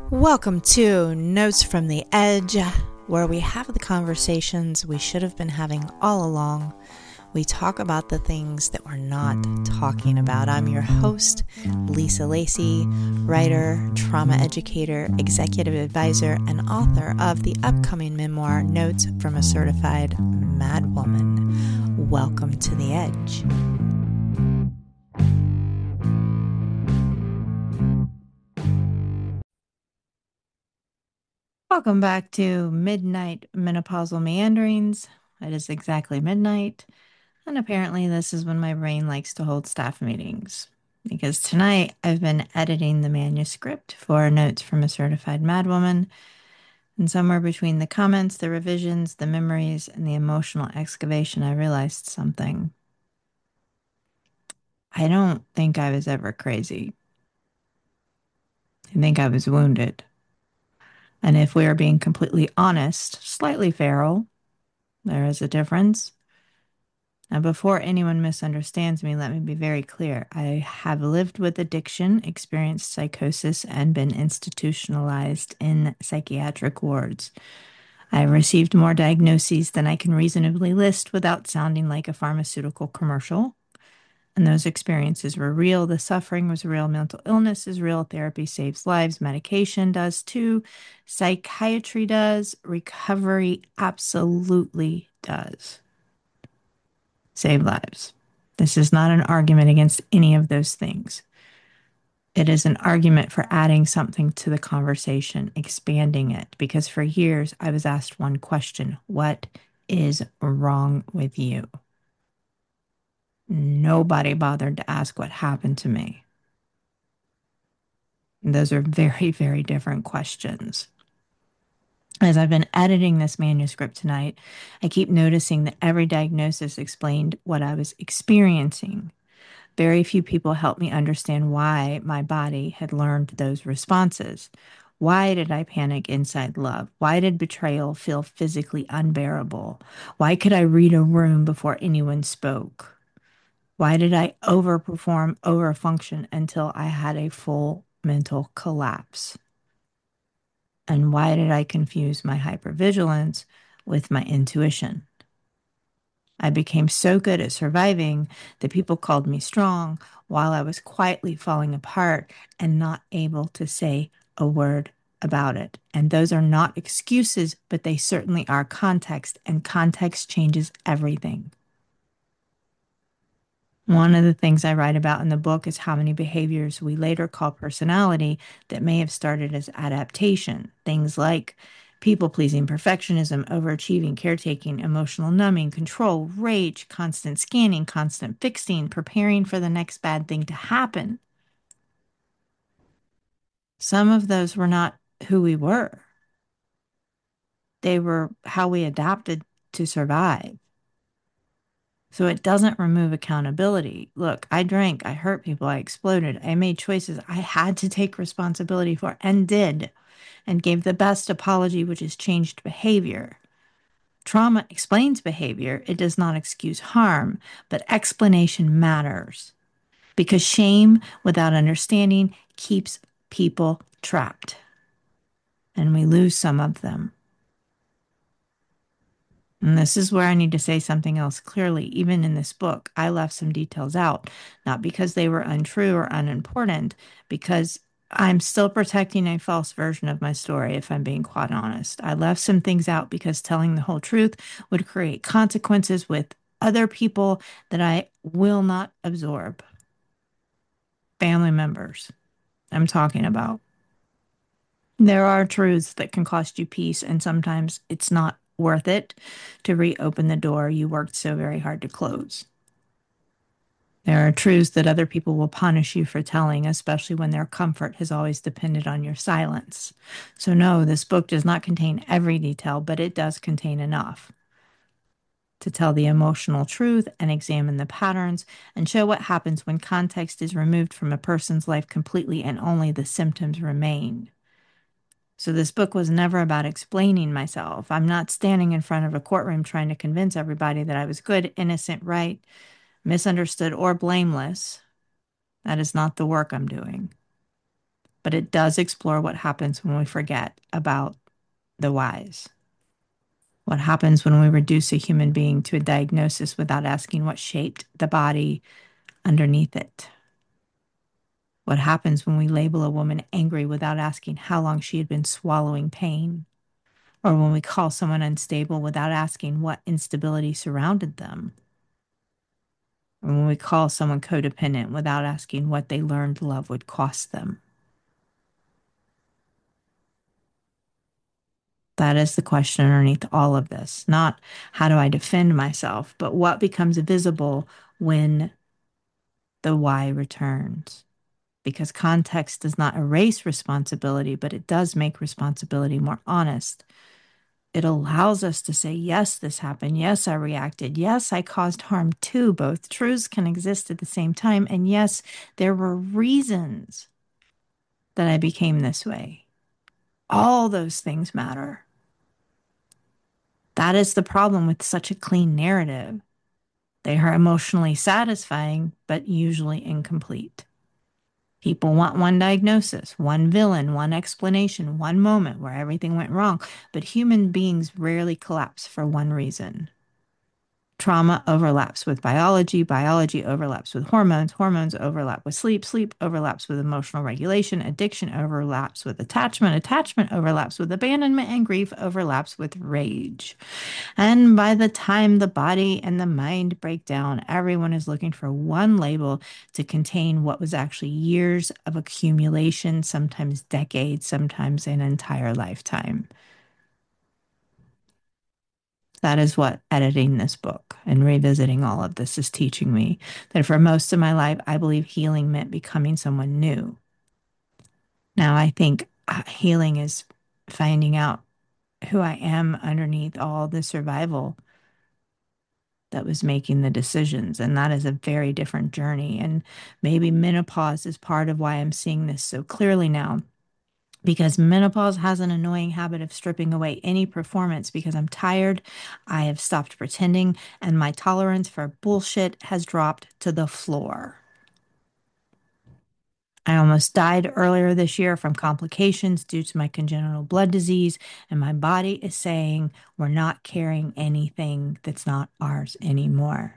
Welcome to Notes from the Edge, where we have the conversations we should have been having all along. We talk about the things that we're not talking about. I'm your host, Lisa Lacy, writer, trauma educator, executive advisor, and author of the upcoming memoir, Notes from a Certified Madwoman. Welcome to the Edge. Welcome back to Midnight Menopausal Meanderings. It is exactly midnight, and apparently this is when my brain likes to hold staff meetings. Because tonight I've been editing the manuscript for Notes from a Certified Madwoman, and somewhere between the comments, the revisions, the memories, and the emotional excavation, I realized something. I don't think I was ever crazy. I think I was wounded. And if we are being completely honest, slightly feral, there is a difference. Now, before anyone misunderstands me, let me be very clear. I have lived with addiction, experienced psychosis, and been institutionalized in psychiatric wards. I have received more diagnoses than I can reasonably list without sounding like a pharmaceutical commercial. And those experiences were real. The suffering was real. Mental illness is real. Therapy saves lives. Medication does too. Psychiatry does. Recovery absolutely does save lives. This is not an argument against any of those things. It is an argument for adding something to the conversation, expanding it, because for years I was asked one question: what is wrong with you? Nobody bothered to ask what happened to me. And those are very, very different questions. As I've been editing this manuscript tonight, I keep noticing that every diagnosis explained what I was experiencing. Very few people helped me understand why my body had learned those responses. Why did I panic inside love? Why did betrayal feel physically unbearable? Why could I read a room before anyone spoke? Why did I overperform, overfunction until I had a full mental collapse? And why did I confuse my hypervigilance with my intuition? I became so good at surviving that people called me strong while I was quietly falling apart and not able to say a word about it. And those are not excuses, but they certainly are context, and context changes everything. One of the things I write about in the book is how many behaviors we later call personality that may have started as adaptation. Things like people-pleasing, perfectionism, overachieving, caretaking, emotional numbing, control, rage, constant scanning, constant fixing, preparing for the next bad thing to happen. Some of those were not who we were. They were how we adapted to survive. So it doesn't remove accountability. Look, I drank, I hurt people, I exploded, I made choices I had to take responsibility for and did, and gave the best apology, which is changed behavior. Trauma explains behavior, it does not excuse harm, but explanation matters because shame without understanding keeps people trapped, and we lose some of them. And this is where I need to say something else clearly. Even in this book, I left some details out, not because they were untrue or unimportant, because I'm still protecting a false version of my story, if I'm being quite honest. I left some things out because telling the whole truth would create consequences with other people that I will not absorb. Family members, I'm talking about. There are truths that can cost you peace, and sometimes it's not worth it to reopen the door you worked so very hard to close. There are truths that other people will punish you for telling, especially when their comfort has always depended on your silence. So no, this book does not contain every detail, but it does contain enough to tell the emotional truth and examine the patterns and show what happens when context is removed from a person's life completely and only the symptoms remain. So this book was never about explaining myself. I'm not standing in front of a courtroom trying to convince everybody that I was good, innocent, right, misunderstood, or blameless. That is not the work I'm doing. but it does explore what happens when we forget about the whys. What happens when we reduce a human being to a diagnosis without asking what shaped the body underneath it? What happens when we label a woman angry without asking how long she had been swallowing pain? Or when we call someone unstable without asking what instability surrounded them? Or when we call someone codependent without asking what they learned love would cost them? That is the question underneath all of this. Not how do I defend myself, but what becomes visible when the why returns. Because context does not erase responsibility, but it does make responsibility more honest. It allows us to say, yes, this happened. Yes, I reacted. Yes, I caused harm too. Both truths can exist at the same time. And yes, there were reasons that I became this way. All those things matter. That is the problem with such a clean narrative. They are emotionally satisfying, but usually incomplete. People want one diagnosis, one villain, one explanation, one moment where everything went wrong. But human beings rarely collapse for one reason. Trauma overlaps with biology, biology overlaps with hormones, hormones overlap with sleep, sleep overlaps with emotional regulation, addiction overlaps with attachment, attachment overlaps with abandonment, and grief overlaps with rage. And by the time the body and the mind break down, everyone is looking for one label to contain what was actually years of accumulation, sometimes decades, sometimes an entire lifetime. That is what editing this book and revisiting all of this is teaching me. That for most of my life, I believe healing meant becoming someone new. Now I think healing is finding out who I am underneath all the survival that was making the decisions. And that is a very different journey. And maybe menopause is part of why I'm seeing this so clearly now, because menopause has an annoying habit of stripping away any performance because I'm tired, I have stopped pretending, and my tolerance for bullshit has dropped to the floor. I almost died earlier this year from complications due to my congenital blood disease, and my body is saying we're not carrying anything that's not ours anymore.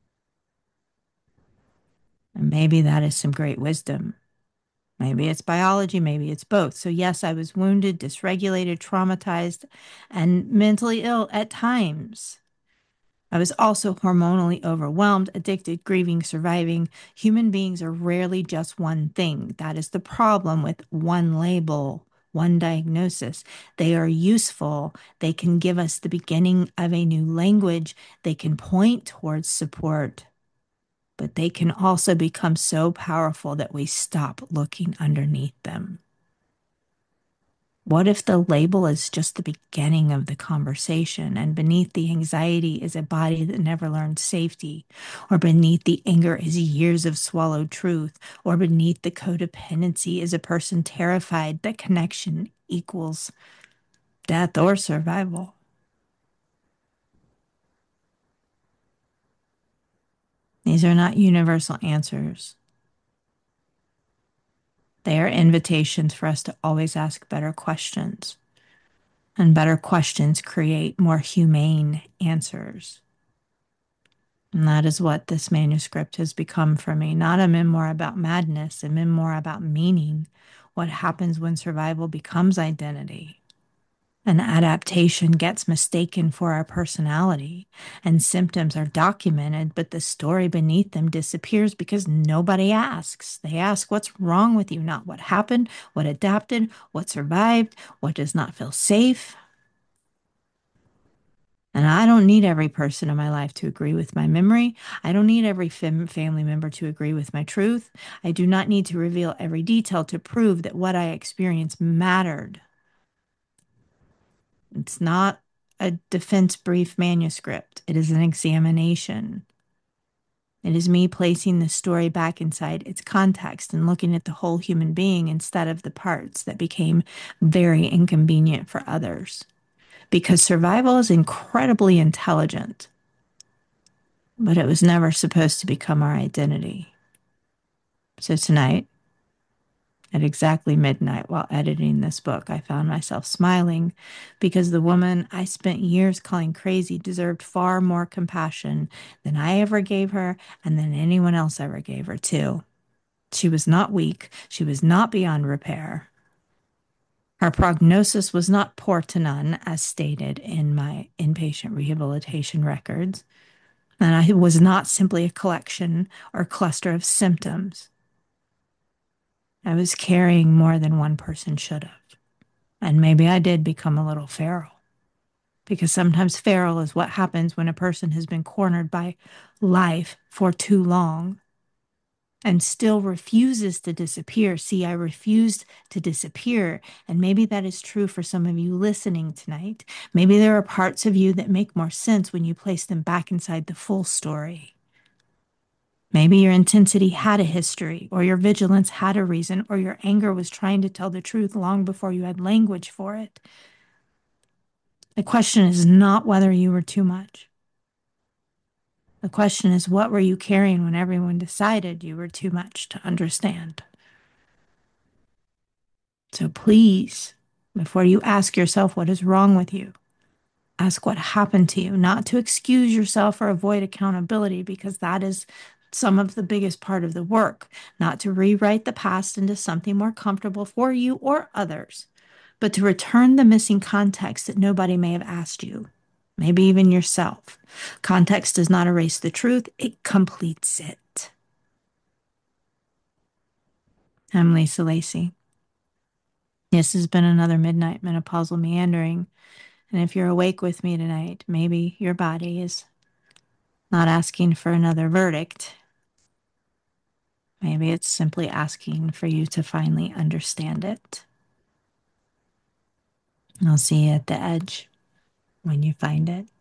And maybe that is some great wisdom. Maybe it's biology, maybe it's both. So, yes, I was wounded, dysregulated, traumatized, and mentally ill at times. I was also hormonally overwhelmed, addicted, grieving, surviving. Human beings are rarely just one thing. That is the problem with one label, one diagnosis. They are useful. They can give us the beginning of a new language. They can point towards support, but they can also become so powerful that we stop looking underneath them. What if the label is just the beginning of the conversation, and beneath the anxiety is a body that never learned safety, or beneath the anger is years of swallowed truth, or beneath the codependency is a person terrified that connection equals death or survival? These are not universal answers. They are invitations for us to always ask better questions. And better questions create more humane answers. And that is what this manuscript has become for me. Not a memoir about madness, a memoir about meaning. What happens when survival becomes identity? An adaptation gets mistaken for our personality, and symptoms are documented, but the story beneath them disappears because nobody asks. They ask what's wrong with you, not what happened, what adapted, what survived, what does not feel safe. And I don't need every person in my life to agree with my memory. I don't need every family member to agree with my truth. I do not need to reveal every detail to prove that what I experienced mattered. It's not a defense brief manuscript, it is an examination. It is me placing the story back inside its context and looking at the whole human being instead of the parts that became very inconvenient for others. Because survival is incredibly intelligent, but it was never supposed to become our identity. So tonight, At exactly midnight, while editing this book, I found myself smiling because the woman I spent years calling crazy deserved far more compassion than I ever gave her and than anyone else ever gave her, too. She was not weak. She was not beyond repair. Her prognosis was not poor to none, as stated in my inpatient rehabilitation records, and I was not simply a collection or cluster of symptoms. I was carrying more than one person should have. And maybe I did become a little feral, because sometimes feral is what happens when a person has been cornered by life for too long and still refuses to disappear. See, I refused to disappear. And maybe that is true for some of you listening tonight. Maybe there are parts of you that make more sense when you place them back inside the full story. Maybe your intensity had a history, or your vigilance had a reason, or your anger was trying to tell the truth long before you had language for it. The question is not whether you were too much. The question is, what were you carrying when everyone decided you were too much to understand? So please, before you ask yourself what is wrong with you, ask what happened to you, not to excuse yourself or avoid accountability, because that is some of the biggest part of the work, not to rewrite the past into something more comfortable for you or others, but to return the missing context that nobody may have asked you, maybe even yourself. Context does not erase the truth, it completes it. I'm Lisa Lacy. This has been another Midnight Menopausal Meandering. And if you're awake with me tonight, maybe your body is not asking for another verdict. Maybe it's simply asking for you to finally understand it. I'll see you at the edge when you find it.